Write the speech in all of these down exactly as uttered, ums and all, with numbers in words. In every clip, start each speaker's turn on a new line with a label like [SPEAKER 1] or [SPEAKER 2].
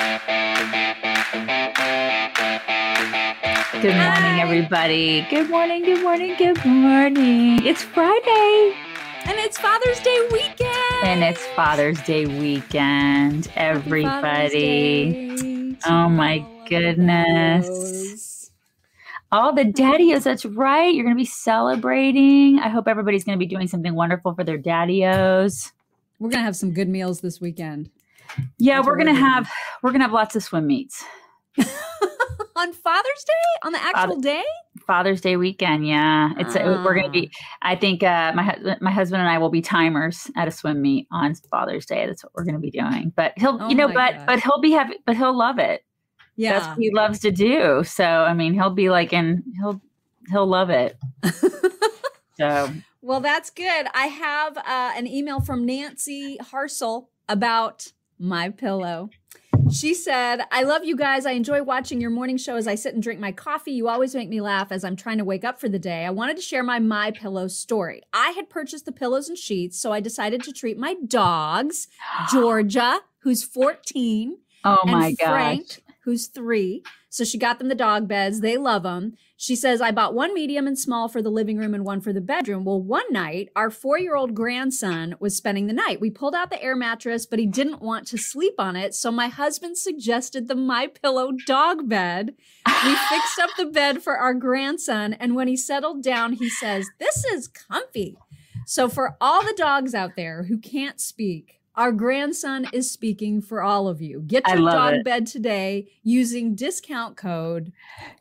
[SPEAKER 1] Good morning, everybody. Good morning, good morning, good morning. It's Friday.
[SPEAKER 2] And it's Father's Day weekend.
[SPEAKER 1] And it's Father's Day weekend, everybody. Oh my goodness. All the daddios, that's right. You're going to be celebrating. I hope everybody's going to be doing something wonderful for their daddios.
[SPEAKER 2] We're going to have some good meals this weekend.
[SPEAKER 1] Yeah, that's we're going to have we're going to have lots of swim meets.
[SPEAKER 2] On Father's Day? On the actual
[SPEAKER 1] Father,
[SPEAKER 2] day?
[SPEAKER 1] Father's Day weekend, yeah. It's uh. We're going to be, I think uh, my, my husband and I will be timers at a swim meet on Father's Day. That's what we're going to be doing. But he'll, oh you know, but gosh. but he'll be having, but he'll love it.
[SPEAKER 2] Yeah.
[SPEAKER 1] That's what he loves to do. So, I mean, he'll be like, and he'll, he'll love it. So.
[SPEAKER 2] Well, that's good. I have uh, an email from Nancy Harsel about MyPillow. She said, I love you guys. I enjoy watching your morning show as I sit and drink my coffee. You always make me laugh as I'm trying to wake up for the day. I wanted to share my MyPillow story. I had purchased the pillows and sheets, so I decided to treat my dogs, Georgia, who's fourteen,
[SPEAKER 1] oh
[SPEAKER 2] and
[SPEAKER 1] my
[SPEAKER 2] Frank,
[SPEAKER 1] gosh.
[SPEAKER 2] who's three. So she got them the dog beds. They love them. She says, I bought one medium and small for the living room and one for the bedroom. Well, one night, our four-year-old grandson was spending the night. We pulled out the air mattress, but he didn't want to sleep on it. So my husband suggested the MyPillow dog bed. We fixed up the bed for our grandson. And when he settled down, he says, this is comfy. So for all the dogs out there who can't speak, our grandson is speaking for all of you. Get your dog
[SPEAKER 1] it.
[SPEAKER 2] bed today using discount code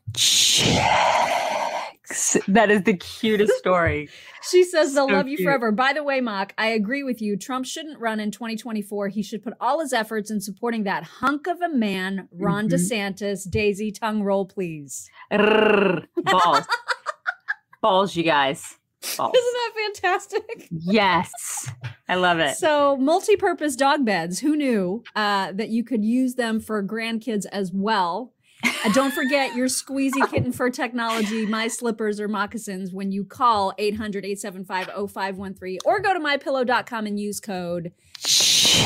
[SPEAKER 1] Chicks. That is the cutest story.
[SPEAKER 2] She says they'll
[SPEAKER 1] So
[SPEAKER 2] love you
[SPEAKER 1] cute.
[SPEAKER 2] forever. By the way, Mock, I agree with you. Trump shouldn't run in twenty twenty-four. He should put all his efforts in supporting that hunk of a man, Ron
[SPEAKER 1] Mm-hmm.
[SPEAKER 2] DeSantis. Daisy, tongue roll, please.
[SPEAKER 1] Rrr, balls. Balls, you guys. Balls.
[SPEAKER 2] Isn't that fantastic?
[SPEAKER 1] Yes. I love it.
[SPEAKER 2] So multi-purpose dog beds. Who knew uh, that you could use them for grandkids as well? Uh, don't forget your squeezy kitten fur technology, my slippers or moccasins when you call eight hundred, eight seven five, oh five one three or go to my pillow dot com and use code
[SPEAKER 1] Chicks.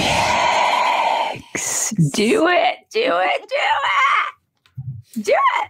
[SPEAKER 1] Do it. Do it. Do it. Do it.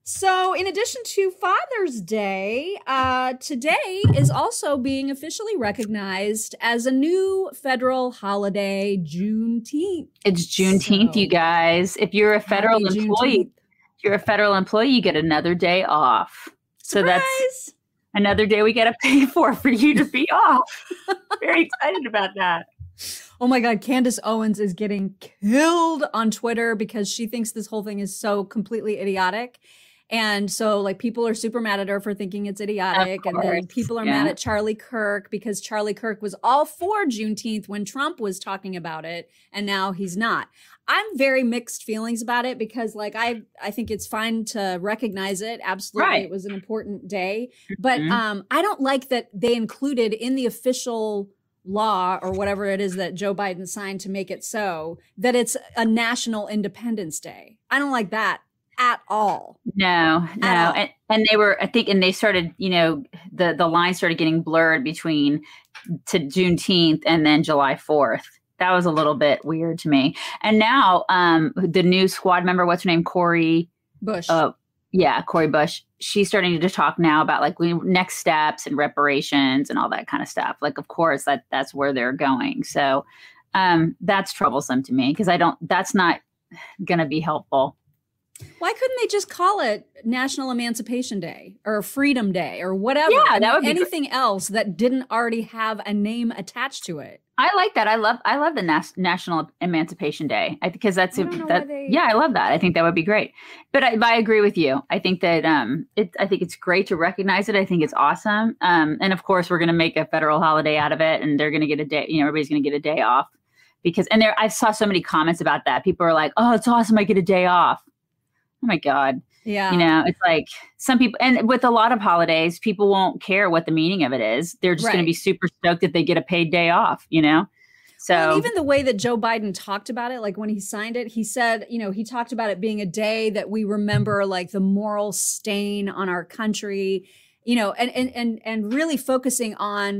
[SPEAKER 2] So in addition to Father's Day, uh, today is also being officially recognized as a new federal holiday, Juneteenth.
[SPEAKER 1] It's Juneteenth,
[SPEAKER 2] So,
[SPEAKER 1] you guys. If you're a federal
[SPEAKER 2] happy
[SPEAKER 1] employee,
[SPEAKER 2] Juneteenth.
[SPEAKER 1] if you're a federal employee, you get another day off. So
[SPEAKER 2] Surprise!
[SPEAKER 1] that's another day we got to pay for for you to be off. Very excited about that.
[SPEAKER 2] Oh my God, Candace Owens is getting killed on Twitter because she thinks this whole thing is so completely idiotic. And so like people are super mad at her for thinking it's idiotic.
[SPEAKER 1] Of
[SPEAKER 2] And then
[SPEAKER 1] course,
[SPEAKER 2] people are
[SPEAKER 1] yeah.
[SPEAKER 2] mad at Charlie Kirk because Charlie Kirk was all for Juneteenth when Trump was talking about it. And now he's not. I'm very mixed feelings about it because like I, I think it's fine to recognize it. Absolutely.
[SPEAKER 1] Right.
[SPEAKER 2] It was an important day. But
[SPEAKER 1] Mhm.
[SPEAKER 2] um, I don't like that they included in the official law or whatever it is that Joe Biden signed to make it so that it's a national Independence Day. I don't like that at all.
[SPEAKER 1] No, no.
[SPEAKER 2] all.
[SPEAKER 1] And, and they were, I think, and they started, you know, the, the line started getting blurred between to Juneteenth and then July fourth. That was a little bit weird to me. And now um, the new squad member, what's her name? Corey
[SPEAKER 2] Bush.
[SPEAKER 1] Uh, yeah, Corey Bush. She's starting to talk now about like we, next steps and reparations and all that kind of stuff. Like, of course, that that's where they're going. So um, that's troublesome to me because I don't, that's not going to be helpful.
[SPEAKER 2] Why couldn't they just call it National Emancipation Day or Freedom Day or whatever?
[SPEAKER 1] Yeah,
[SPEAKER 2] I
[SPEAKER 1] that
[SPEAKER 2] mean,
[SPEAKER 1] would be
[SPEAKER 2] anything else that didn't already have a name attached to it.
[SPEAKER 1] I like that. I love I love the Nas- National Emancipation Day I, because that's
[SPEAKER 2] I
[SPEAKER 1] a,
[SPEAKER 2] don't know
[SPEAKER 1] that.
[SPEAKER 2] why they-
[SPEAKER 1] Yeah, I love that. I think that would be great. But I, but I agree with you. I think that um, it. I think it's great to recognize it. I think it's awesome. Um, and of course, we're going to make a federal holiday out of it, and they're going to get a day. You know, everybody's going to get a day off because. And there, I saw so many comments about that. People are like, "Oh, it's awesome! I get a day off." Oh my God.
[SPEAKER 2] Yeah.
[SPEAKER 1] You know, it's like some people, and with a lot of holidays, people won't care what the meaning of it is. They're just going
[SPEAKER 2] Right.
[SPEAKER 1] to be super stoked that they get a paid day off, you know? So
[SPEAKER 2] Well, and even the way that Joe Biden talked about it, like when he signed it, he said, you know, he talked about it being a day that we remember like the moral stain on our country, you know, and and and and really focusing on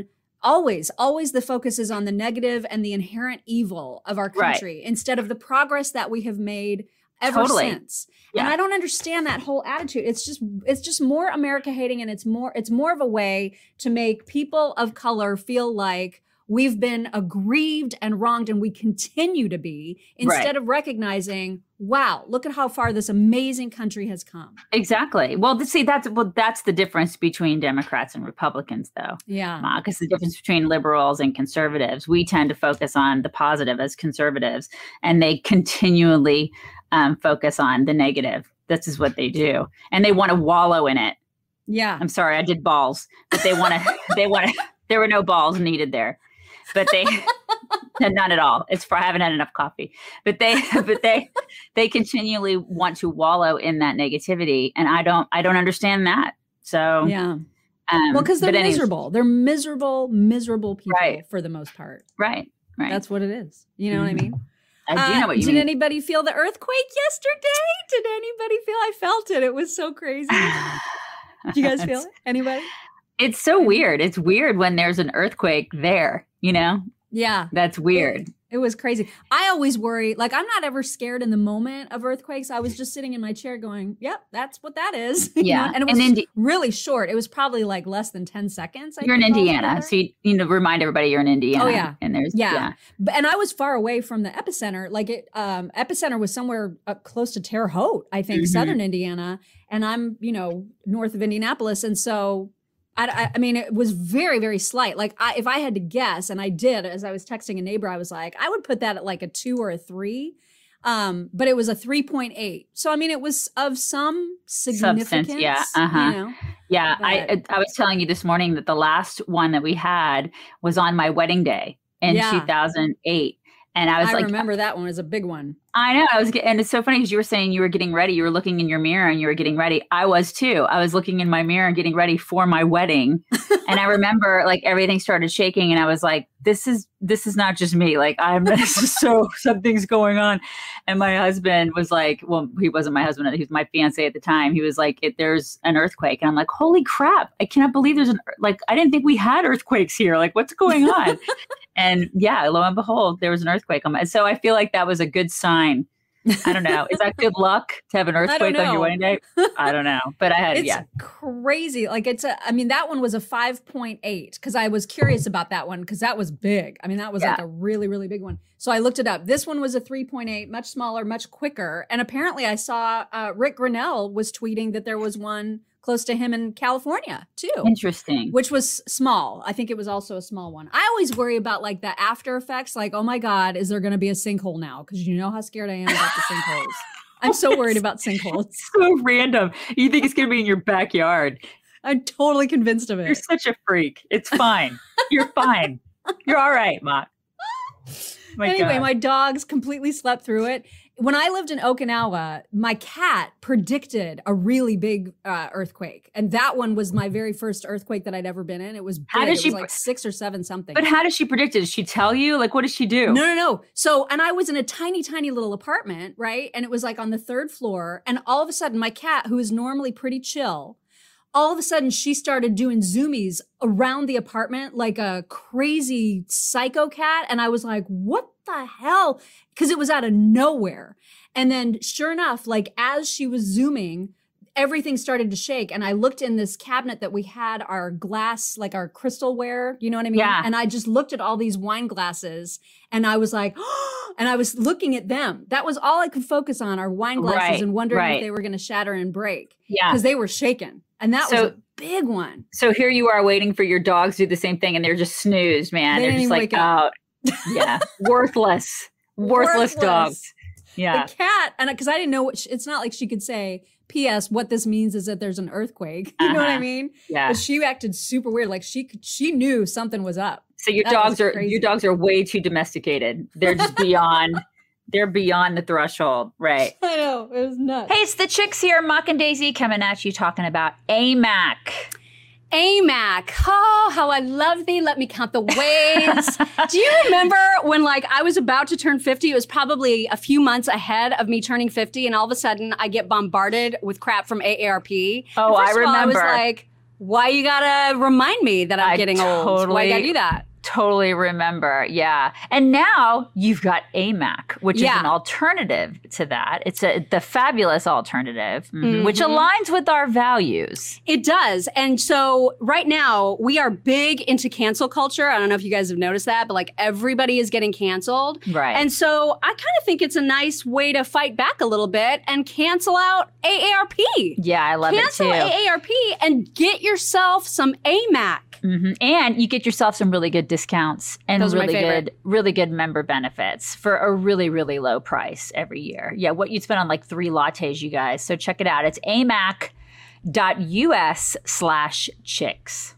[SPEAKER 2] always, always the focus is on the negative and the inherent evil of our country
[SPEAKER 1] Right.
[SPEAKER 2] instead of the progress that we have made ever
[SPEAKER 1] Totally.
[SPEAKER 2] since.
[SPEAKER 1] Yeah.
[SPEAKER 2] And I don't understand that whole attitude. It's just it's just more America hating, and it's more it's more of a way to make people of color feel like we've been aggrieved and wronged, and we continue to be, instead
[SPEAKER 1] Right.
[SPEAKER 2] of recognizing, wow, look at how far this amazing country has come.
[SPEAKER 1] Exactly. Well, th- see, that's well, that's the difference between Democrats and Republicans, though.
[SPEAKER 2] Yeah.
[SPEAKER 1] Because the difference between liberals and conservatives, we tend to focus on the positive as conservatives, and they continually um, focus on the negative. This is what they do, and they want to wallow in it.
[SPEAKER 2] Yeah.
[SPEAKER 1] I'm sorry, I did balls, but they want to. They want to. There were no balls needed there, but they. None at all. It's for I haven't had enough coffee, but they, but they, they continually want to wallow in that negativity, and I don't, I don't understand that. So
[SPEAKER 2] Yeah.
[SPEAKER 1] um,
[SPEAKER 2] Well, because they're
[SPEAKER 1] but anyways,
[SPEAKER 2] miserable. They're miserable, miserable people
[SPEAKER 1] Right.
[SPEAKER 2] for the most part.
[SPEAKER 1] right, right.
[SPEAKER 2] That's what it is. You know what I
[SPEAKER 1] Mhm.
[SPEAKER 2] mean?
[SPEAKER 1] I do
[SPEAKER 2] Uh,
[SPEAKER 1] know what you
[SPEAKER 2] did
[SPEAKER 1] mean.
[SPEAKER 2] anybody feel the earthquake yesterday? Did anybody feel? I felt it. It was so crazy. Did you guys feel it? Anybody?
[SPEAKER 1] It's so weird. It's weird when there's an earthquake there. You know,
[SPEAKER 2] Yeah.
[SPEAKER 1] that's weird.
[SPEAKER 2] It was crazy. I always worry, like, I'm not ever scared in the moment of earthquakes. I was just sitting in my chair going, yep, that's what that is. You
[SPEAKER 1] Yeah.
[SPEAKER 2] know? And it was
[SPEAKER 1] And Indi-
[SPEAKER 2] really short. It was probably like less than ten seconds. I
[SPEAKER 1] You're in
[SPEAKER 2] think,
[SPEAKER 1] Indiana,
[SPEAKER 2] altogether.
[SPEAKER 1] so you, you know, remind everybody you're in Indiana.
[SPEAKER 2] Oh, yeah.
[SPEAKER 1] and there's
[SPEAKER 2] Yeah.
[SPEAKER 1] yeah,
[SPEAKER 2] But, and I was far away from the epicenter. Like it, um, epicenter was somewhere up close to Terre Haute, I think,
[SPEAKER 1] Mhm.
[SPEAKER 2] southern Indiana. And I'm, you know, north of Indianapolis. And so, I, I, I mean, it was very, very slight. Like I, if I had to guess, and I did, as I was texting a neighbor, I was like, I would put that at like a two or a three. Um, but it was a three point eight. So, I mean, it was of some significance.
[SPEAKER 1] yeah, uh-huh.
[SPEAKER 2] You know?
[SPEAKER 1] yeah. I I was telling you this morning that the last one that we had was on my wedding day in
[SPEAKER 2] Yeah.
[SPEAKER 1] two thousand eight, and I was
[SPEAKER 2] I
[SPEAKER 1] like,
[SPEAKER 2] remember that one was a big one.
[SPEAKER 1] I know. I was, get- and it's so funny because you were saying you were getting ready. You were looking in your mirror and you were getting ready. I was too. I was looking in my mirror and getting ready for my wedding. And I remember like everything started shaking, and I was like, "This is this is not just me. Like I'm this is so something's going on." And my husband was like, "Well, he wasn't my husband. He was my fiance at the time." He was like, it, "There's an earthquake," and I'm like, "Holy crap! I cannot believe there's an like. I didn't think we had earthquakes here. Like, what's going on?" And yeah, lo and behold, there was an earthquake on my. So I feel like that was a good sign. I don't know. Is that good luck to have an earthquake on
[SPEAKER 2] know.
[SPEAKER 1] your wedding day? I don't know. But I had,
[SPEAKER 2] It's
[SPEAKER 1] yeah.
[SPEAKER 2] crazy. Like it's a, I mean, that one was a five point eight because I was curious about that one because that was big. I mean, that was
[SPEAKER 1] Yeah.
[SPEAKER 2] like a really, really big one. So I looked it up. This one was a three point eight, much smaller, much quicker. And apparently I saw uh, Rick Grinnell was tweeting that there was one close to him in California too,
[SPEAKER 1] Interesting.
[SPEAKER 2] which was small. I think it was also a small one. I always worry about like the after effects, like, oh my God, is there going to be a sinkhole now? Because you know how scared I am about the sinkholes. I'm so worried about sinkholes.
[SPEAKER 1] So random. You think it's going to be in your backyard.
[SPEAKER 2] I'm totally convinced of
[SPEAKER 1] You're
[SPEAKER 2] it.
[SPEAKER 1] such a freak. It's fine. You're fine. You're all right, Mock. My
[SPEAKER 2] Anyway,
[SPEAKER 1] God.
[SPEAKER 2] my dogs completely slept through it. When I lived in Okinawa, my cat predicted a really big uh, earthquake. And that one was my very first earthquake that I'd ever been in. It was big.
[SPEAKER 1] How did
[SPEAKER 2] it
[SPEAKER 1] she
[SPEAKER 2] was
[SPEAKER 1] pre-
[SPEAKER 2] like six or seven something.
[SPEAKER 1] But how does she predict it? Did she tell you? Like, what does she do?
[SPEAKER 2] No, no, no. So, and I was in a tiny, tiny little apartment, right? And it was like on the third floor. And all of a sudden, my cat, who is normally pretty chill, all of a sudden she started doing zoomies around the apartment like a crazy psycho cat. And I was like, what the hell? Because it was out of nowhere. And then sure enough, like as she was zooming, everything started to shake. And I looked in this cabinet that we had our glass, like our crystalware, you know what I mean?
[SPEAKER 1] Yeah.
[SPEAKER 2] And I just looked at all these wine glasses and I was like, and I was looking at them. That was all I could focus on, our wine glasses,
[SPEAKER 1] Right,
[SPEAKER 2] and wondering
[SPEAKER 1] right.
[SPEAKER 2] if they were going to shatter and break
[SPEAKER 1] Yeah.
[SPEAKER 2] because they were shaking. And that
[SPEAKER 1] So-
[SPEAKER 2] was a big one.
[SPEAKER 1] So here you are waiting for your dogs to do the same thing, and they're just snoozed, man.
[SPEAKER 2] They
[SPEAKER 1] They're
[SPEAKER 2] didn't
[SPEAKER 1] just
[SPEAKER 2] even
[SPEAKER 1] like,
[SPEAKER 2] wake up.
[SPEAKER 1] oh, yeah, worthless, worthless,
[SPEAKER 2] Worthless.
[SPEAKER 1] dogs. Yeah.
[SPEAKER 2] The cat, and because I didn't know what, she, it's not like she could say, P S what this means is that there's an earthquake. You know what I
[SPEAKER 1] Uh-huh.
[SPEAKER 2] mean?
[SPEAKER 1] Yeah.
[SPEAKER 2] But she acted super weird. Like she could, she knew something was up.
[SPEAKER 1] So your
[SPEAKER 2] That
[SPEAKER 1] dogs
[SPEAKER 2] was
[SPEAKER 1] are
[SPEAKER 2] crazy.
[SPEAKER 1] your dogs are way too domesticated. They're just beyond. They're beyond the threshold, right?
[SPEAKER 2] I know. It was nuts.
[SPEAKER 1] Hey, it's the chicks here, Mock and Daisy, coming at you talking about A M A C.
[SPEAKER 3] A M A C. Oh, how I love thee. Let me count the ways. Do you remember when, like, I was about to turn fifty? It was probably a few months ahead of me turning fifty, and all of a sudden I get bombarded with crap from A A R P.
[SPEAKER 1] Oh,
[SPEAKER 3] And
[SPEAKER 1] I
[SPEAKER 3] first of all, I was
[SPEAKER 1] remember.
[SPEAKER 3] like, Why you gotta remind me that I'm
[SPEAKER 1] I
[SPEAKER 3] getting old?
[SPEAKER 1] totally-
[SPEAKER 3] Why you gotta do that?
[SPEAKER 1] Totally remember. Yeah. And now you've got A M A C, which
[SPEAKER 3] Yeah.
[SPEAKER 1] is an alternative to that. It's a the fabulous alternative, mhm,
[SPEAKER 3] Mhm.
[SPEAKER 1] which aligns with our values.
[SPEAKER 3] It does. And so right now we are big into cancel culture. I don't know if you guys have noticed that, but like everybody is getting canceled.
[SPEAKER 1] Right.
[SPEAKER 3] And so I kind of think it's a nice way to fight back a little bit and cancel out A A R P.
[SPEAKER 1] yeah, I love
[SPEAKER 3] Cancel
[SPEAKER 1] it too.
[SPEAKER 3] A A R P and get yourself some A M A C.
[SPEAKER 1] hmm And you get yourself some really good discounts and
[SPEAKER 3] Those are my
[SPEAKER 1] really
[SPEAKER 3] favorite.
[SPEAKER 1] good, really good member benefits for a really, really low price every year. Yeah, what you'd spend on like three lattes, you guys. So check it out. It's amac dot us slash chicks.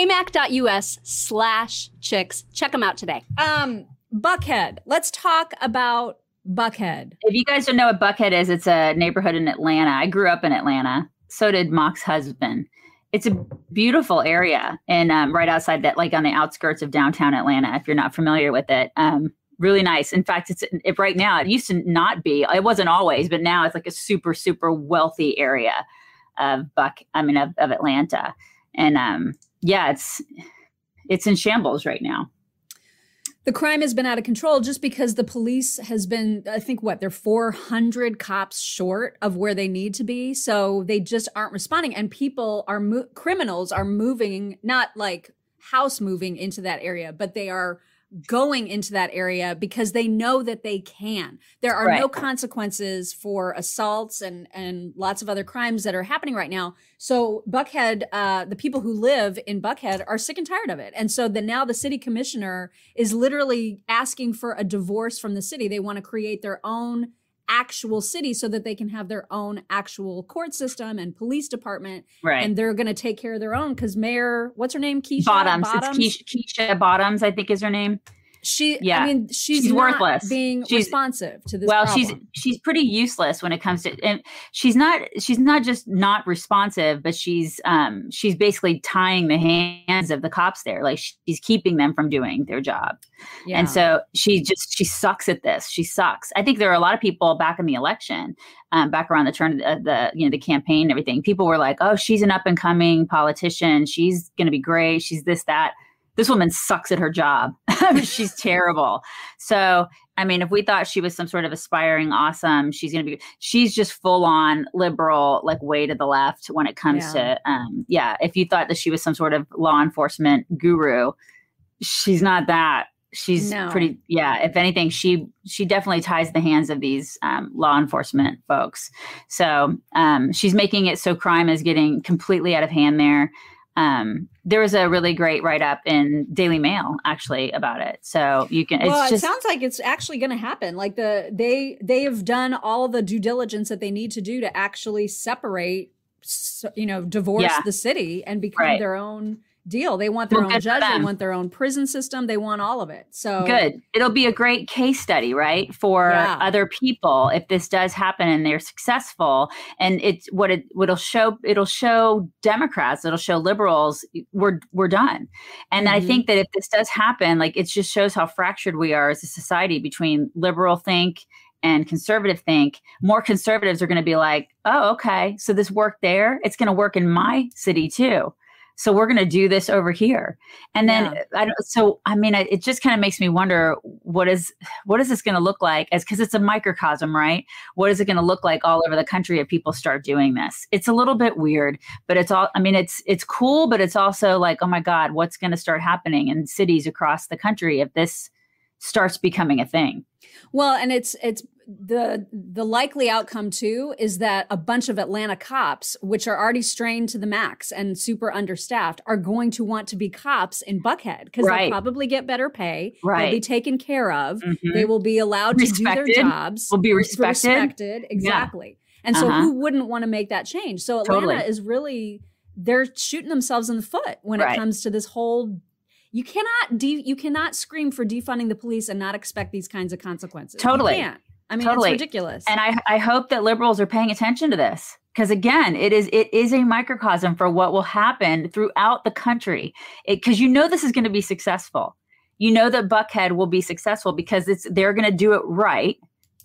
[SPEAKER 3] amac.us slash chicks. Check them out today.
[SPEAKER 2] Um, Buckhead. Let's talk about Buckhead.
[SPEAKER 1] If you guys don't know what Buckhead is, it's a neighborhood in Atlanta. I grew up in Atlanta. So did Mock's husband. It's a beautiful area and um, right outside that, like on the outskirts of downtown Atlanta, if you're not familiar with it. Um, really nice. In fact, it's it, right now, it used to not be, it wasn't always, but now it's like a super, super wealthy area of Buck, I mean, of, of Atlanta. And um, yeah, it's it's in shambles right now.
[SPEAKER 2] The crime has been out of control just because the police has been, I think, what, they're four hundred cops short of where they need to be. So they just aren't responding. And people are, mo- criminals are moving, not like house moving into that area, but they are going into that area because they know that they can. There are
[SPEAKER 1] Right.
[SPEAKER 2] no consequences for assaults and, and lots of other crimes that are happening right now. So Buckhead, uh, the people who live in Buckhead are sick and tired of it. And so the, now the city commissioner is literally asking for a divorce from the city. They want to create their own actual city so that they can have their own actual court system and police department.
[SPEAKER 1] Right.
[SPEAKER 2] And they're going to take care of their own because Mayor, what's her name? Keisha
[SPEAKER 1] Bottoms. It's Keisha, Keisha Bottoms, I think is her name.
[SPEAKER 2] She,
[SPEAKER 1] Yeah.
[SPEAKER 2] I mean, she's,
[SPEAKER 1] She's
[SPEAKER 2] not
[SPEAKER 1] worthless.
[SPEAKER 2] being
[SPEAKER 1] She's-
[SPEAKER 2] responsive to this
[SPEAKER 1] well
[SPEAKER 2] problem.
[SPEAKER 1] she's she's pretty useless when it comes to, and she's not she's not just not responsive, but she's um she's basically tying the hands of the cops there, like she's keeping them from doing their job.
[SPEAKER 2] Yeah.
[SPEAKER 1] And so she just she sucks at this. She sucks. I think there are a lot of people back in the election, um, back around the turn of the, the you know the campaign and everything. People were like, "Oh, she's an up and coming politician. She's going to be great. She's this that." This woman sucks at her job. She's terrible. So, I mean, if we thought she was some sort of aspiring awesome, she's going to be, she's just full on liberal, like way to the left when it comes
[SPEAKER 2] Yeah.
[SPEAKER 1] to, um, yeah. If you thought that she was some sort of law enforcement guru, she's not that. She's
[SPEAKER 2] No.
[SPEAKER 1] pretty, yeah. If anything, she, she definitely ties the hands of these um, law enforcement folks. So um, she's making it so crime is getting completely out of hand there. Um, there was a really great write-up in Daily Mail actually about it. So you can, it's
[SPEAKER 2] well,
[SPEAKER 1] just,
[SPEAKER 2] it sounds like it's actually going to happen. Like the they they have done all the due diligence that they need to do to actually separate, s- you know, divorce
[SPEAKER 1] Yeah.
[SPEAKER 2] the city and become
[SPEAKER 1] Right.
[SPEAKER 2] their own deal. They want their
[SPEAKER 1] Well,
[SPEAKER 2] own
[SPEAKER 1] good for
[SPEAKER 2] judge. They
[SPEAKER 1] them.
[SPEAKER 2] want their own prison system. They want all of it. So
[SPEAKER 1] good. It'll be a great case study, right? For
[SPEAKER 2] Yeah.
[SPEAKER 1] other people if this does happen and they're successful. And it's what it what'll show it'll show Democrats, it'll show liberals, we're we're done. And I
[SPEAKER 2] Mhm.
[SPEAKER 1] think that if this does happen, like it just shows how fractured we are as a society between liberal think and conservative think. More conservatives are going to be like, oh, okay, so this worked there. It's going to work in my city too. So we're going to do this over here. And then
[SPEAKER 2] Yeah.
[SPEAKER 1] I don't, so, I mean, I- it just kind of makes me wonder what is, what is this going to look like as, cause it's a microcosm, right? What is it going to look like all over the country if people start doing this? It's a little bit weird, but it's all, I mean, it's, it's cool, but it's also like, oh my God, what's going to start happening in cities across the country if this starts becoming a thing?
[SPEAKER 2] Well, and it's it's the the likely outcome too is that a bunch of Atlanta cops, which are already strained to the max and super understaffed, are going to want to be cops in Buckhead because
[SPEAKER 1] Right.
[SPEAKER 2] they'll probably get better pay.
[SPEAKER 1] Right.
[SPEAKER 2] They'll be taken care of.
[SPEAKER 1] Mhm.
[SPEAKER 2] They will be allowed to do
[SPEAKER 1] Respected.
[SPEAKER 2] their jobs.
[SPEAKER 1] Will be
[SPEAKER 2] re-
[SPEAKER 1] respected.
[SPEAKER 2] Respected, exactly. And so,
[SPEAKER 1] Uh-huh.
[SPEAKER 2] who wouldn't want to make that change? So Atlanta
[SPEAKER 1] Totally.
[SPEAKER 2] is really they're shooting themselves in the foot when
[SPEAKER 1] Right.
[SPEAKER 2] it comes to this whole. You cannot de- you cannot scream for defunding the police and not expect these kinds of consequences. You
[SPEAKER 1] Totally.
[SPEAKER 2] can't. I mean,
[SPEAKER 1] Totally.
[SPEAKER 2] it's ridiculous.
[SPEAKER 1] And I, I hope that liberals are paying attention to this because again, it is it is a microcosm for what will happen throughout the country. Because you know this is going to be successful. You know that Buckhead will be successful because it's they're going to do it right,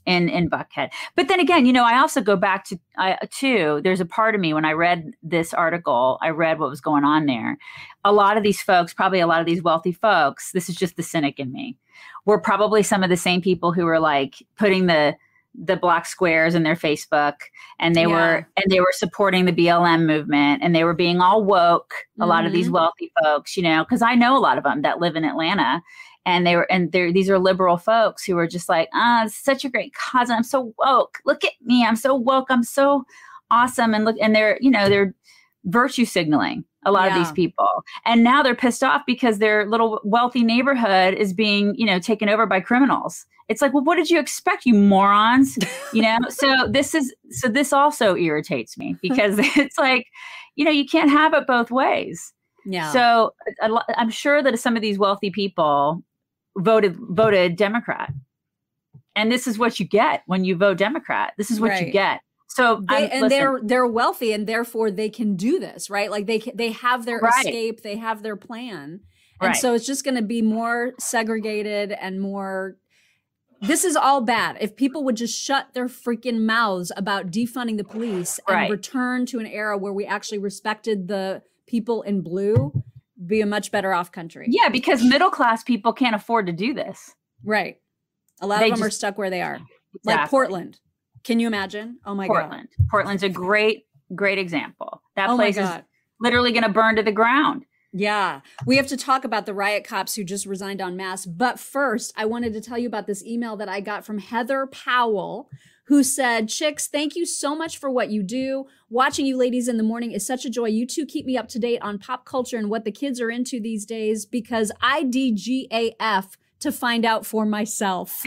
[SPEAKER 1] in in Buckhead. But then again, you know, I also go back to I too. There's a part of me when I read this article, I read what was going on there. A lot of these folks, probably a lot of these wealthy folks, this is just the cynic in me, were probably some of the same people who were like putting the the black squares in their Facebook, and they yeah. were and they were supporting the B L M movement, and they were being all woke. A mm-hmm. lot of these wealthy folks, you know, because I know a lot of them that live in Atlanta. And they were, and they're, these are liberal folks who were just like, ah, oh, it's such a great cause. I'm so woke. Look at me. I'm so woke. I'm so awesome. And look, and they're, you know, they're virtue signaling a lot yeah. of these people. And now they're pissed off because their little wealthy neighborhood is being, you know, taken over by criminals. It's like, well, what did you expect, you morons? You know, so this is, so this also irritates me because it's like, you know, you can't have it both ways.
[SPEAKER 2] Yeah.
[SPEAKER 1] So I'm sure that some of these wealthy people voted voted Democrat, and this is what you get when you vote Democrat. This is what right. you get. So
[SPEAKER 2] they, and listen, they're they're wealthy, and therefore they can do this, right? Like they can, they have their right. escape, they have their plan, and right. so it's just going to be more segregated and more. This is all bad. If people would just shut their freaking mouths about defunding the police and
[SPEAKER 1] right.
[SPEAKER 2] return to an era where we actually respected the people in blue, be a much better off country.
[SPEAKER 1] Yeah, because middle class people can't afford to do this.
[SPEAKER 2] Right. A lot
[SPEAKER 1] They
[SPEAKER 2] of them are
[SPEAKER 1] just-
[SPEAKER 2] stuck where they are.
[SPEAKER 1] Exactly.
[SPEAKER 2] Like Portland. Can you imagine? Oh my
[SPEAKER 1] Portland.
[SPEAKER 2] God.
[SPEAKER 1] Portland's a great, great example. That
[SPEAKER 2] Oh my
[SPEAKER 1] place is
[SPEAKER 2] God.
[SPEAKER 1] literally going to burn to the ground.
[SPEAKER 2] Yeah. We have to talk about the riot cops who just resigned en masse. But first, I wanted to tell you about this email that I got from Heather Powell, who said, Chicks, thank you so much for what you do. Watching you ladies in the morning is such a joy. You two keep me up to date on pop culture and what the kids are into these days because I D G A F to find out for myself.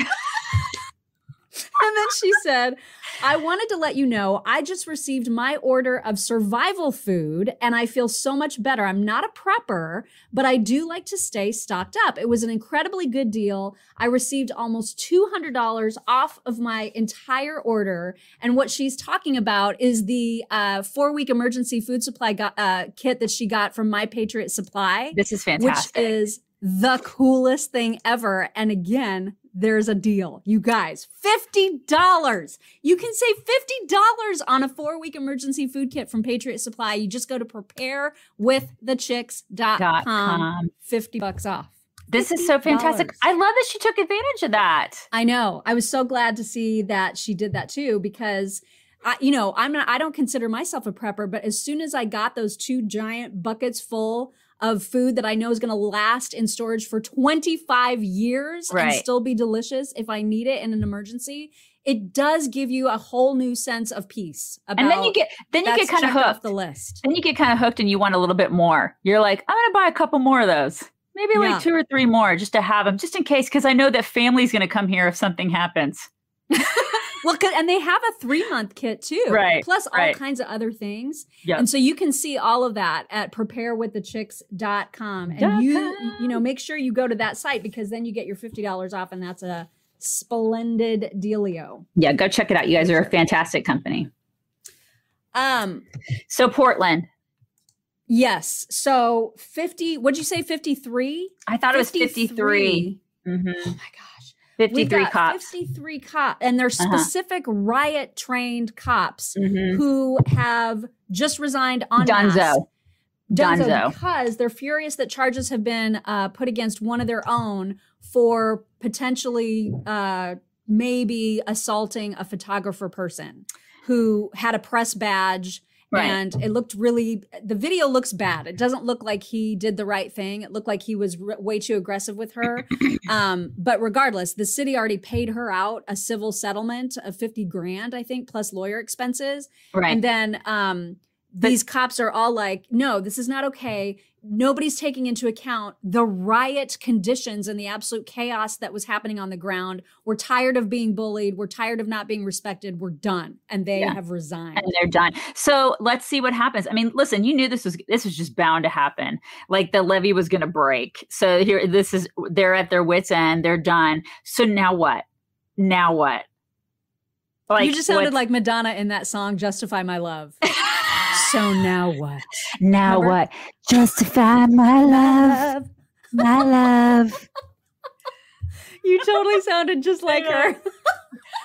[SPEAKER 2] And then she said, I wanted to let you know I just received my order of survival food and I feel so much better. I'm not a prepper, but I do like to stay stocked up. It was an incredibly good deal. I received almost two hundred dollars off of my entire order. And what she's talking about is the uh, four-week emergency food supply got, uh, kit that she got from My Patriot Supply.
[SPEAKER 1] This is fantastic.
[SPEAKER 2] Which is the coolest thing ever. And again, there's a deal. You guys, fifty dollars. You can save fifty dollars on a four-week emergency food kit from Patriot Supply. You just go to prepare with the chicks dot com. fifty bucks off.
[SPEAKER 1] This is so fantastic. I love that she took advantage of that.
[SPEAKER 2] I know. I was so glad to see that she did that too, because I, you know, I'm not, I don't consider myself a prepper, but as soon as I got those two giant buckets full of food that I know is going to last in storage for twenty-five years
[SPEAKER 1] right.
[SPEAKER 2] and still be delicious if I need it in an emergency, it does give you a whole new sense of peace. About
[SPEAKER 1] and then you get then you get kind of hooked.
[SPEAKER 2] Off the list.
[SPEAKER 1] Then you get kind of hooked, and you want a little bit more. You're like, I'm going to buy a couple more of those, maybe like
[SPEAKER 2] Yeah.
[SPEAKER 1] two or three more, just to have them, just in case, because I know that family's going to come here if something happens.
[SPEAKER 2] Well, 'cause- and they have a three month kit too,
[SPEAKER 1] Right,
[SPEAKER 2] plus all
[SPEAKER 1] right.
[SPEAKER 2] kinds of other things.
[SPEAKER 1] Yep.
[SPEAKER 2] And so you can see all of that at prepare with the chicks dot com. And
[SPEAKER 1] Dot
[SPEAKER 2] you,
[SPEAKER 1] com.
[SPEAKER 2] you know, make sure you go to that site because then you get your fifty dollars off, and that's a splendid dealio.
[SPEAKER 1] Yeah, go check it out. You guys are a fantastic company.
[SPEAKER 2] Um,
[SPEAKER 1] So Portland,
[SPEAKER 2] yes. So fifty, what'd you say? fifty-three?
[SPEAKER 1] I thought it was fifty-three. Mm-hmm.
[SPEAKER 2] Oh my gosh.
[SPEAKER 1] fifty-three
[SPEAKER 2] We've got
[SPEAKER 1] cops.
[SPEAKER 2] fifty-three cops, and they're
[SPEAKER 1] Uh-huh.
[SPEAKER 2] specific riot trained cops
[SPEAKER 1] Mhm.
[SPEAKER 2] who have just resigned on
[SPEAKER 1] Dunzo.
[SPEAKER 2] Dunzo,
[SPEAKER 1] Dunzo.
[SPEAKER 2] because they're furious that charges have been uh, put against one of their own for potentially uh, maybe assaulting a photographer person who had a press badge.
[SPEAKER 1] Right.
[SPEAKER 2] And it looked really, the video looks bad. It doesn't look like he did the right thing. It looked like he was r- way too aggressive with her. um, but regardless, the city already paid her out a civil settlement of fifty grand, I think, plus lawyer expenses.
[SPEAKER 1] Right.
[SPEAKER 2] And then um, these cops are all like, no, this is not okay. Nobody's taking into account the riot conditions and the absolute chaos that was happening on the ground. We're tired of being bullied. We're tired of not being respected. We're done. And they
[SPEAKER 1] Yeah.
[SPEAKER 2] have resigned.
[SPEAKER 1] And they're done. So let's see what happens. I mean, listen, you knew this was this was just bound to happen. Like the levee was going to break. So here, this is they're at their wits' end. They're done. So now what? Now what? Like,
[SPEAKER 2] you just sounded
[SPEAKER 1] what's-
[SPEAKER 2] like Madonna in that song, Justify My Love. So now what?
[SPEAKER 1] now
[SPEAKER 2] Remember?
[SPEAKER 1] what? Justify my love, my love.
[SPEAKER 2] You totally sounded just like her.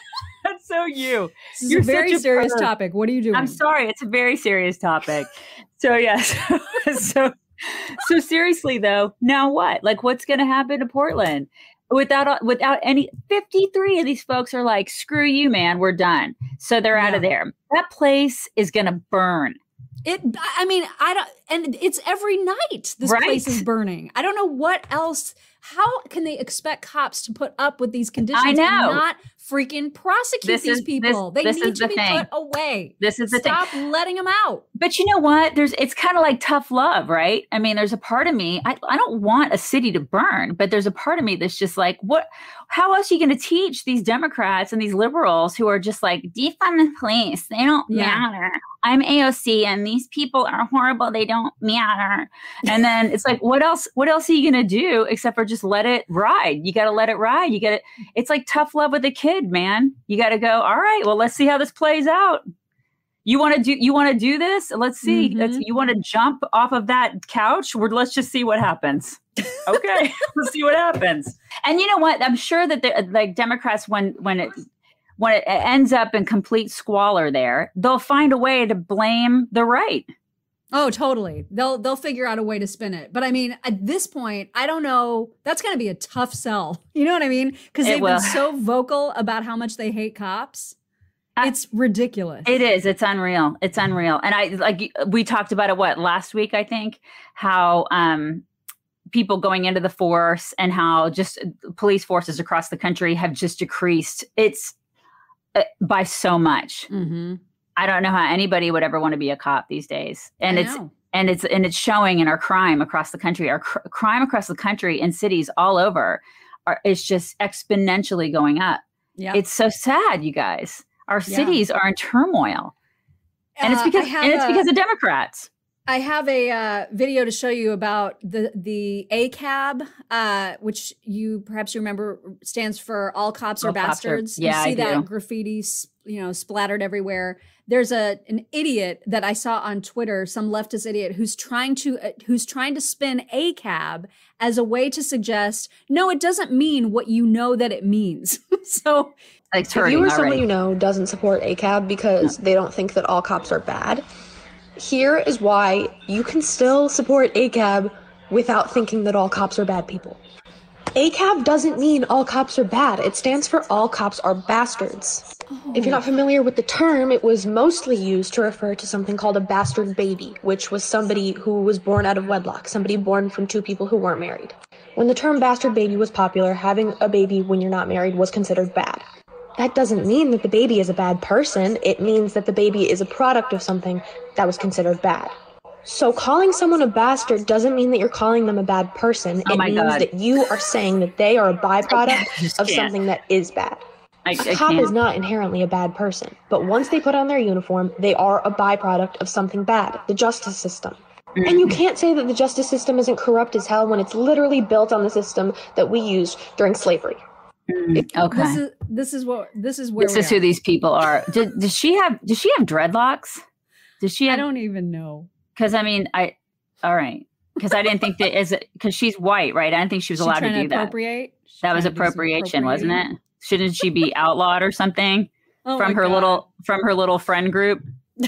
[SPEAKER 1] That's so you.
[SPEAKER 2] This is
[SPEAKER 1] You're
[SPEAKER 2] a very
[SPEAKER 1] such a
[SPEAKER 2] serious
[SPEAKER 1] perv.
[SPEAKER 2] topic. What are you doing?
[SPEAKER 1] I'm sorry. It's a very serious topic. So yes. so, so seriously though, now what? Like what's going to happen to Portland? Without without any, fifty-three of these folks are like, screw you, man, we're done. So they're out
[SPEAKER 2] Yeah.
[SPEAKER 1] of there. That place is going to burn.
[SPEAKER 2] It, I mean, I don't, and it's every night this
[SPEAKER 1] Right.
[SPEAKER 2] place is burning. I don't know what else. How can they expect cops to put up with these conditions
[SPEAKER 1] I know.
[SPEAKER 2] and not freaking prosecute
[SPEAKER 1] This
[SPEAKER 2] these
[SPEAKER 1] is-
[SPEAKER 2] people?
[SPEAKER 1] this-
[SPEAKER 2] they
[SPEAKER 1] this
[SPEAKER 2] need
[SPEAKER 1] is
[SPEAKER 2] to
[SPEAKER 1] the
[SPEAKER 2] be
[SPEAKER 1] thing.
[SPEAKER 2] put away.
[SPEAKER 1] This is the thing.
[SPEAKER 2] Stop letting them out.
[SPEAKER 1] But you know what? There's it's kind of like tough love, right? I mean, there's a part of me, I, I don't want a city to burn, but there's a part of me that's just like, what how else are you going to teach these Democrats and these liberals who are just like, defund the police? They don't
[SPEAKER 2] Yeah.
[SPEAKER 1] matter. I'm A O C and these people are horrible. They don't matter. And then it's like, what else, what else are you going to do except for just let it ride? You got to let it ride. You got to, it's like tough love with a kid, man. You got to go, all right, well, let's see how this plays out. You want to do, you want to do this? Let's see.
[SPEAKER 2] Mhm.
[SPEAKER 1] Let's, you want to jump off of that couch? Or let's just see what happens. Okay. Let's see what happens. And you know what? I'm sure that the, like Democrats, when, when it, when it ends up in complete squalor there, they'll find a way to blame the right.
[SPEAKER 2] Oh, totally. They'll they'll figure out a way to spin it. But I mean, at this point, I don't know. That's going to be a tough sell. You know what I mean? Because
[SPEAKER 1] It
[SPEAKER 2] they've
[SPEAKER 1] will.
[SPEAKER 2] been so vocal about how much they hate cops.
[SPEAKER 1] I-
[SPEAKER 2] It's ridiculous.
[SPEAKER 1] It is. It's unreal. It's unreal. And I like we talked about it what last week, I think, how um people going into the force and how just police forces across the country have just decreased. It's uh, by so much.
[SPEAKER 2] Mm-hmm.
[SPEAKER 1] I don't know how anybody would ever want to be a cop these days. And
[SPEAKER 2] I
[SPEAKER 1] it's
[SPEAKER 2] know.
[SPEAKER 1] and it's and it's showing in our crime across the country. Our cr- crime across the country in cities all over are, is just exponentially going up.
[SPEAKER 2] Yeah.
[SPEAKER 1] It's so sad, you guys. Our
[SPEAKER 2] Yeah.
[SPEAKER 1] cities are in turmoil. And it's
[SPEAKER 2] Uh,
[SPEAKER 1] because
[SPEAKER 2] I have
[SPEAKER 1] and it's
[SPEAKER 2] a-
[SPEAKER 1] because of Democrats.
[SPEAKER 2] I have a uh, video to show you about the the A C A B, uh, which you perhaps you remember stands for All Cops Are
[SPEAKER 1] All Cops Are-
[SPEAKER 2] Bastards.
[SPEAKER 1] yeah,
[SPEAKER 2] you see
[SPEAKER 1] I
[SPEAKER 2] that
[SPEAKER 1] do.
[SPEAKER 2] graffiti, s- you know, splattered everywhere. There's a an idiot that I saw on Twitter, some leftist idiot who's trying to uh, who's trying to spin A C A B as a way to suggest no, it doesn't mean what you know that it means. So
[SPEAKER 1] Like it's
[SPEAKER 4] If
[SPEAKER 1] hurting
[SPEAKER 4] you or someone
[SPEAKER 1] already.
[SPEAKER 4] you know doesn't support A C A B because they don't think that all cops are bad, here is why you can still support A C A B without thinking that all cops are bad people. A C A B doesn't mean all cops are bad. It stands for all cops are bastards. If you're not familiar with the term, it was mostly used to refer to something called a bastard baby, which was somebody who was born out of wedlock, somebody born from two people who weren't married. When the term bastard baby was popular, having a baby when you're not married was considered bad. That doesn't mean that the baby is a bad person. It means that the baby is a product of something that was considered bad. So calling someone a bastard doesn't mean that you're calling them a bad person.
[SPEAKER 1] Oh
[SPEAKER 4] it
[SPEAKER 1] my
[SPEAKER 4] means
[SPEAKER 1] God.
[SPEAKER 4] that you are saying that they are a byproduct
[SPEAKER 1] just
[SPEAKER 4] of
[SPEAKER 1] can't.
[SPEAKER 4] something that is bad.
[SPEAKER 1] I,
[SPEAKER 4] A
[SPEAKER 1] I
[SPEAKER 4] cop is
[SPEAKER 1] can't.
[SPEAKER 4] not inherently a bad person, but once they put on their uniform, they are a byproduct of something bad, the justice system. And you can't say that the justice system isn't corrupt as hell when it's literally built on the system that we used during slavery.
[SPEAKER 1] Mm, okay.
[SPEAKER 2] this is this is what this is where
[SPEAKER 1] This
[SPEAKER 2] we
[SPEAKER 1] is
[SPEAKER 2] are.
[SPEAKER 1] who these people are. Did, does she have? Does she have dreadlocks? Does she
[SPEAKER 2] I
[SPEAKER 1] have?
[SPEAKER 2] don't even know.
[SPEAKER 1] Because I mean, I. All right. Because I didn't think that is because she's white, right? I didn't think she was
[SPEAKER 2] She
[SPEAKER 1] allowed to
[SPEAKER 2] trying
[SPEAKER 1] do that.
[SPEAKER 2] appropriate? She's
[SPEAKER 1] That was
[SPEAKER 2] trying to do some
[SPEAKER 1] appropriation, wasn't
[SPEAKER 2] appropriating?
[SPEAKER 1] it? Shouldn't she be outlawed or something
[SPEAKER 2] Oh
[SPEAKER 1] from
[SPEAKER 2] my
[SPEAKER 1] her
[SPEAKER 2] God.
[SPEAKER 1] little from her little friend group?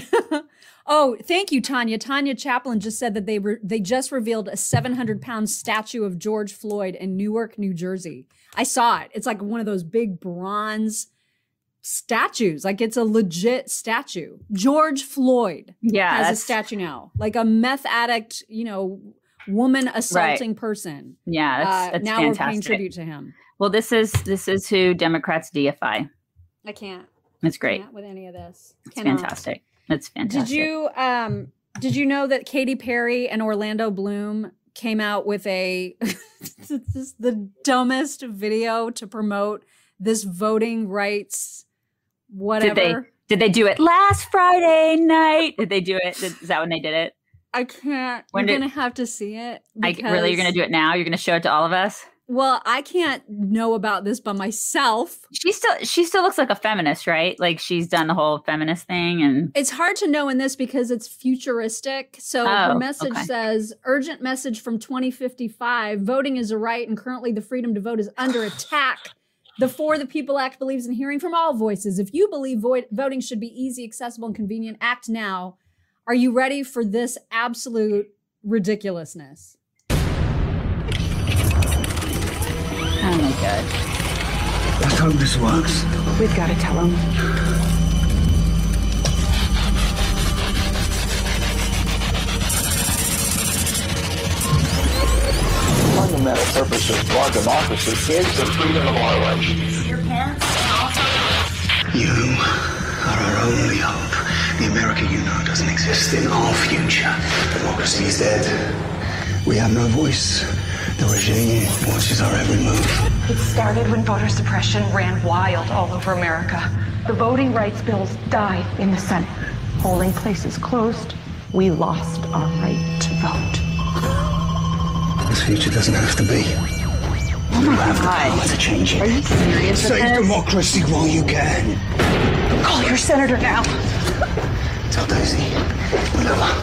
[SPEAKER 2] Oh, thank you, Tanya. Tanya Chaplin just said that they re- they just revealed a seven hundred pound statue of George Floyd in Newark, New Jersey. I saw it. It's like one of those big bronze statues. Like it's a legit statue. George Floyd
[SPEAKER 1] Yeah,
[SPEAKER 2] has a
[SPEAKER 1] that's-
[SPEAKER 2] statue now, like a meth addict, you know, woman assaulting person.
[SPEAKER 1] Yeah, that's,
[SPEAKER 2] Uh,
[SPEAKER 1] that's
[SPEAKER 2] now we're paying
[SPEAKER 1] fantastic.
[SPEAKER 2] tribute to him.
[SPEAKER 1] Well, this is this is who Democrats deify.
[SPEAKER 2] I can't.
[SPEAKER 1] It's great.
[SPEAKER 2] Can't with any of this.
[SPEAKER 1] It's
[SPEAKER 2] Cannot.
[SPEAKER 1] fantastic. It's fantastic.
[SPEAKER 2] Did you um did you know that Katy Perry and Orlando Bloom came out with a this is the dumbest video to promote this voting rights whatever.
[SPEAKER 1] Did they did they do it last Friday night? Did they do it? Is that when they did it?
[SPEAKER 2] I can't.
[SPEAKER 1] When
[SPEAKER 2] You're
[SPEAKER 1] did-
[SPEAKER 2] gonna have to see it.
[SPEAKER 1] I, really, you're going to do it now? You're going to show it to all of us?
[SPEAKER 2] Well, I can't know about this by myself.
[SPEAKER 1] She still she still looks like a feminist, right? Like she's done the whole feminist thing, and
[SPEAKER 2] It's hard to know in this because it's futuristic. So
[SPEAKER 1] Oh,
[SPEAKER 2] her message
[SPEAKER 1] okay.
[SPEAKER 2] says, urgent message from twenty fifty-five, voting is a right and currently the freedom to vote is under attack. The For the People Act believes in hearing from all voices. If you believe vo- voting should be easy, accessible, and convenient, act now. Are you ready for this absolute ridiculousness?
[SPEAKER 1] Oh my God.
[SPEAKER 5] Let's hope this works.
[SPEAKER 6] We've got to tell him.
[SPEAKER 7] The fundamental purpose of our democracy is the freedom of our life.
[SPEAKER 8] Your parents also.
[SPEAKER 5] You are our only hope. The America you know doesn't exist in our future. Democracy is dead. We have no voice. The regime watches our every move.
[SPEAKER 6] It started when voter suppression ran wild all over America. The voting rights bills died in the Senate. Polling places closed. We lost our right to vote.
[SPEAKER 5] This future doesn't have to be.
[SPEAKER 1] Oh my
[SPEAKER 5] You have the
[SPEAKER 1] God.
[SPEAKER 5] power to change it.
[SPEAKER 1] Are you serious with
[SPEAKER 5] Save
[SPEAKER 1] this?
[SPEAKER 5] democracy while you can.
[SPEAKER 6] Call your senator now.
[SPEAKER 5] Tell Daisy. Whatever.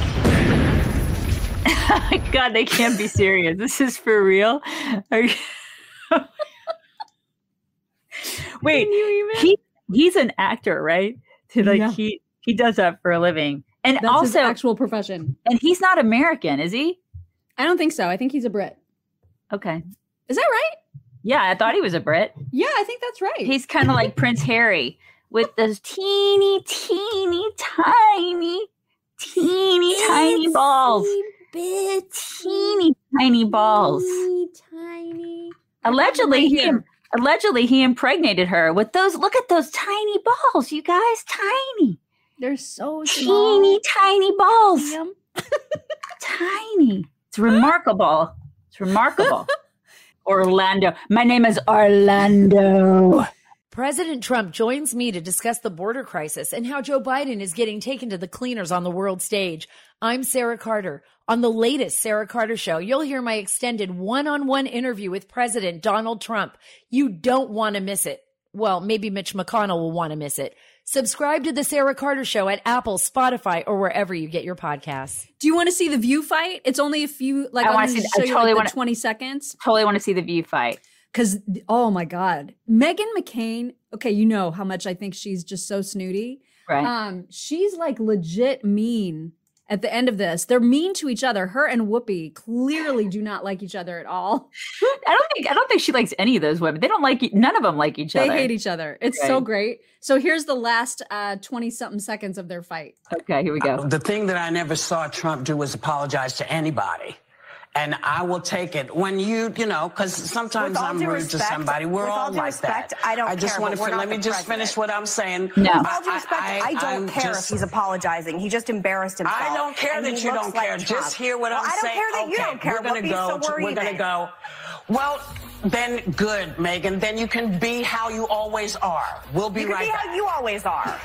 [SPEAKER 1] Oh my God, they can't be serious. This is for real. Are you? Wait, he he's an actor, right? So, like
[SPEAKER 2] Yeah.
[SPEAKER 1] he he does that for a living, and
[SPEAKER 2] That's his
[SPEAKER 1] also,
[SPEAKER 2] actual profession.
[SPEAKER 1] and he's not American, is he?
[SPEAKER 2] I don't think so. I think he's a Brit.
[SPEAKER 1] Okay,
[SPEAKER 2] Is that right?
[SPEAKER 1] yeah, I thought he was a Brit.
[SPEAKER 2] Yeah, I think that's right.
[SPEAKER 1] He's kind of like Prince Harry with those teeny, teeny, tiny, teeny, tiny balls.
[SPEAKER 2] Bit
[SPEAKER 1] Teeny, tiny balls.
[SPEAKER 2] Tiny, tiny.
[SPEAKER 1] Allegedly,
[SPEAKER 2] Right
[SPEAKER 1] he
[SPEAKER 2] here.
[SPEAKER 1] allegedly he impregnated her with those. Look at those tiny balls, you guys. Tiny,
[SPEAKER 2] They're so small.
[SPEAKER 1] teeny, tiny balls.
[SPEAKER 2] Yum.
[SPEAKER 1] Tiny. It's remarkable. It's remarkable. Orlando. My name is Orlando.
[SPEAKER 9] President Trump joins me to discuss the border crisis and how Joe Biden is getting taken to the cleaners on the world stage. I'm Sarah Carter. On the latest Sarah Carter Show, you'll hear my extended one-on-one interview with President Donald Trump. You don't want to miss it. Well, maybe Mitch McConnell will want to miss it. Subscribe to the Sarah Carter Show at Apple, Spotify, or wherever you get your podcasts.
[SPEAKER 2] Do you want to see the View fight? It's only a few, like,
[SPEAKER 1] I
[SPEAKER 2] I'm
[SPEAKER 1] wanna
[SPEAKER 2] going
[SPEAKER 1] see-
[SPEAKER 2] to
[SPEAKER 1] I
[SPEAKER 2] show you
[SPEAKER 1] totally
[SPEAKER 2] like
[SPEAKER 1] wanna-
[SPEAKER 2] the twenty seconds.
[SPEAKER 1] Totally want to see the View fight.
[SPEAKER 2] Because, oh my God, Meghan McCain, okay, you know how much I think she's just so snooty.
[SPEAKER 1] Right.
[SPEAKER 2] Um, she's like legit mean at the end of this. They're mean to each other. Her and Whoopi clearly do not like each other at all.
[SPEAKER 1] I don't think I don't think she likes any of those women. They don't like e- none of them like each
[SPEAKER 2] They
[SPEAKER 1] other.
[SPEAKER 2] hate each other. It's so
[SPEAKER 1] Right.
[SPEAKER 2] great. So here's the last uh, twenty something seconds of their fight.
[SPEAKER 1] Okay, here we go.
[SPEAKER 10] The thing that I never saw Trump do was apologize to anybody. And I will take it when you, you know, because sometimes
[SPEAKER 11] With all
[SPEAKER 10] I'm
[SPEAKER 11] due
[SPEAKER 10] rude
[SPEAKER 11] respect-
[SPEAKER 10] to somebody. We're
[SPEAKER 11] with
[SPEAKER 10] all,
[SPEAKER 11] all due
[SPEAKER 10] like
[SPEAKER 11] respect,
[SPEAKER 10] that.
[SPEAKER 11] I don't
[SPEAKER 10] I just
[SPEAKER 11] care,
[SPEAKER 10] want
[SPEAKER 11] but
[SPEAKER 10] to
[SPEAKER 11] we're
[SPEAKER 10] fin-
[SPEAKER 11] not
[SPEAKER 10] let me
[SPEAKER 11] the
[SPEAKER 10] just finish
[SPEAKER 11] president.
[SPEAKER 10] what I'm saying.
[SPEAKER 1] No.
[SPEAKER 11] With all due respect, I,
[SPEAKER 10] I-
[SPEAKER 11] don't
[SPEAKER 10] I'm
[SPEAKER 11] care
[SPEAKER 10] just-
[SPEAKER 11] if he's apologizing. He just embarrassed himself.
[SPEAKER 10] I don't care
[SPEAKER 11] and
[SPEAKER 10] that
[SPEAKER 11] he
[SPEAKER 10] you
[SPEAKER 11] looks
[SPEAKER 10] don't
[SPEAKER 11] like
[SPEAKER 10] care.
[SPEAKER 11] Trump.
[SPEAKER 10] Just hear what
[SPEAKER 11] well,
[SPEAKER 10] I'm
[SPEAKER 11] I don't
[SPEAKER 10] saying.
[SPEAKER 11] care that
[SPEAKER 10] okay,
[SPEAKER 11] you don't care.
[SPEAKER 10] we're gonna
[SPEAKER 11] Whoopi's
[SPEAKER 10] go.
[SPEAKER 11] so
[SPEAKER 10] to-
[SPEAKER 11] we're
[SPEAKER 10] we're gonna
[SPEAKER 11] even.
[SPEAKER 10] go. Well, then good, Megan. Then you can be how you always are. We'll be
[SPEAKER 11] You can
[SPEAKER 10] right
[SPEAKER 11] be
[SPEAKER 10] back.
[SPEAKER 11] how you always are.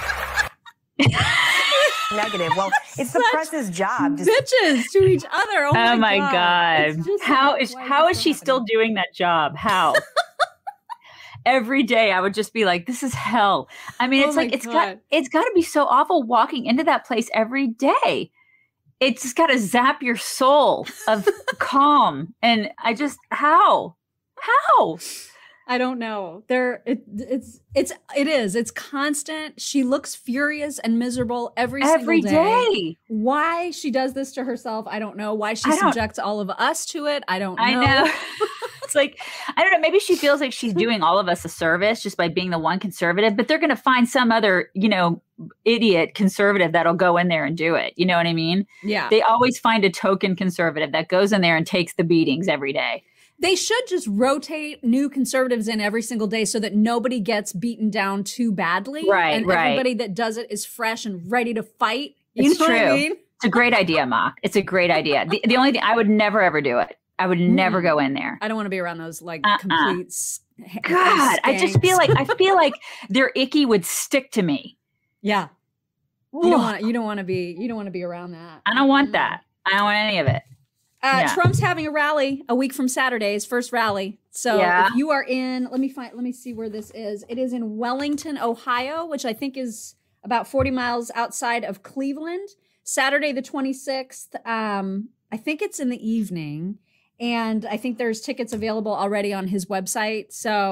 [SPEAKER 11] Negative. Well, it's the
[SPEAKER 2] Such
[SPEAKER 11] press's job. to-
[SPEAKER 2] Bitches to each other. Oh,
[SPEAKER 1] Oh
[SPEAKER 2] my
[SPEAKER 1] my
[SPEAKER 2] God.
[SPEAKER 1] God.
[SPEAKER 2] It's just
[SPEAKER 1] How
[SPEAKER 2] like,
[SPEAKER 1] is
[SPEAKER 2] why
[SPEAKER 1] how
[SPEAKER 2] this
[SPEAKER 1] is she still
[SPEAKER 2] happening?
[SPEAKER 1] doing that job? How? Every day I would just be like, this is hell. I mean,
[SPEAKER 2] Oh
[SPEAKER 1] it's
[SPEAKER 2] my
[SPEAKER 1] like it's got
[SPEAKER 2] God.
[SPEAKER 1] it's got to be so awful walking into that place every day. It's just got to zap your soul of calm. And I just how? How?
[SPEAKER 2] I don't know. There, it, it's, it's, it is. It's constant. She looks furious and miserable every,
[SPEAKER 1] Every
[SPEAKER 2] single day.
[SPEAKER 1] day.
[SPEAKER 2] Why she does this to herself, I don't know. Why she
[SPEAKER 1] I don't-
[SPEAKER 2] subjects all of us to it, I don't know.
[SPEAKER 1] I know. It's like, I don't know, maybe she feels like she's doing all of us a service just by being the one conservative, but they're going to find some other, you know, idiot conservative that'll go in there and do it. You know what I mean?
[SPEAKER 2] Yeah,
[SPEAKER 1] They always find a token conservative that goes in there and takes the beatings every day.
[SPEAKER 2] they should just rotate new conservatives in every single day so that nobody gets beaten down too badly.
[SPEAKER 1] Right,
[SPEAKER 2] and
[SPEAKER 1] right.
[SPEAKER 2] everybody that does it is fresh and ready to fight. You
[SPEAKER 1] It's
[SPEAKER 2] know what I
[SPEAKER 1] true.
[SPEAKER 2] mean?
[SPEAKER 1] It's a great idea, Ma. It's a great idea. The, the only thing, I would never, ever do it. I would never
[SPEAKER 2] Mm.
[SPEAKER 1] go in there.
[SPEAKER 2] I don't want to be around those like
[SPEAKER 1] Uh-uh.
[SPEAKER 2] complete. s-
[SPEAKER 1] God, I just
[SPEAKER 2] skanks.
[SPEAKER 1] feel like, I feel like their icky would stick to me.
[SPEAKER 2] yeah. You don't want. You don't want to be. You don't want to be around that.
[SPEAKER 1] I don't want
[SPEAKER 2] Mm.
[SPEAKER 1] that. I don't want any of it.
[SPEAKER 2] Uh,
[SPEAKER 1] Yeah.
[SPEAKER 2] Trump's having a rally a week from Saturday, his first rally. So
[SPEAKER 1] Yeah.
[SPEAKER 2] if you are in, let me find, let me see where this is. It is in Wellington, Ohio, which I think is about forty miles outside of Cleveland. Saturday, the twenty-sixth. Um, I think it's in the evening. And I think there's tickets available already on his website. So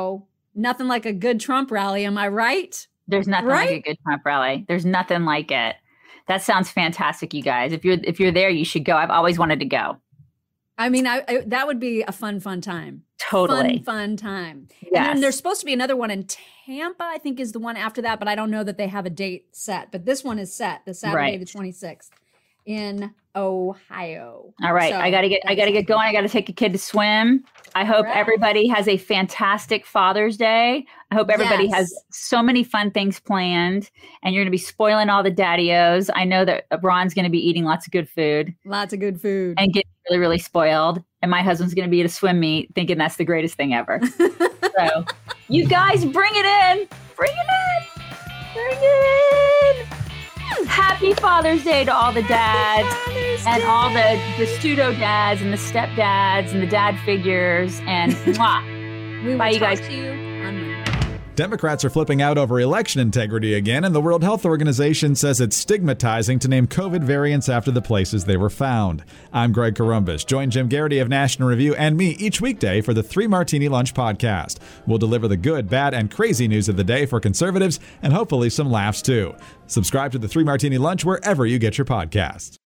[SPEAKER 2] Nothing like a good Trump rally, am I right?
[SPEAKER 1] There's nothing
[SPEAKER 2] Right?
[SPEAKER 1] like a good Trump rally. There's nothing like it. That sounds fantastic, you guys. If you're if you're there, you should go. I've always wanted to go.
[SPEAKER 2] I mean, I, I that would be a fun, fun time.
[SPEAKER 1] Totally.
[SPEAKER 2] Fun, fun time. And
[SPEAKER 1] Yes.
[SPEAKER 2] then there's supposed to be another one in Tampa, I think is the one after that, but I don't know that they have a date set. But this one is set, the Saturday,
[SPEAKER 1] Right.
[SPEAKER 2] the twenty-sixth in Ohio.
[SPEAKER 1] All right,
[SPEAKER 2] So,
[SPEAKER 1] I gotta get I gotta get going. I gotta take a kid to swim. I hope
[SPEAKER 2] Right.
[SPEAKER 1] everybody has a fantastic Father's Day. I hope everybody has
[SPEAKER 2] Yes.
[SPEAKER 1] so many fun things planned, and you're gonna be spoiling all the daddy-os. I know that Ron's gonna be eating lots of good food
[SPEAKER 2] Lots of good food.
[SPEAKER 1] and getting really, really spoiled. And my husband's gonna be at a swim meet thinking that's the greatest thing ever. So you guys bring it in. Bring it in. Bring it in. Happy Father's Day to all the dads and all the, the pseudo dads and the stepdads and the dad figures. And mwah.
[SPEAKER 2] we will
[SPEAKER 1] Bye, you
[SPEAKER 2] talk
[SPEAKER 1] guys.
[SPEAKER 2] to you on Monday.
[SPEAKER 8] Democrats are flipping out over election integrity again, and the World Health Organization says it's stigmatizing to name COVID variants after the places they were found. I'm Greg Corombos. Join Jim Garrity of National Review and me each weekday for the Three Martini Lunch podcast. We'll deliver the good, bad, and crazy news of the day for conservatives and hopefully some laughs too. Subscribe to the Three Martini Lunch wherever you get your podcasts.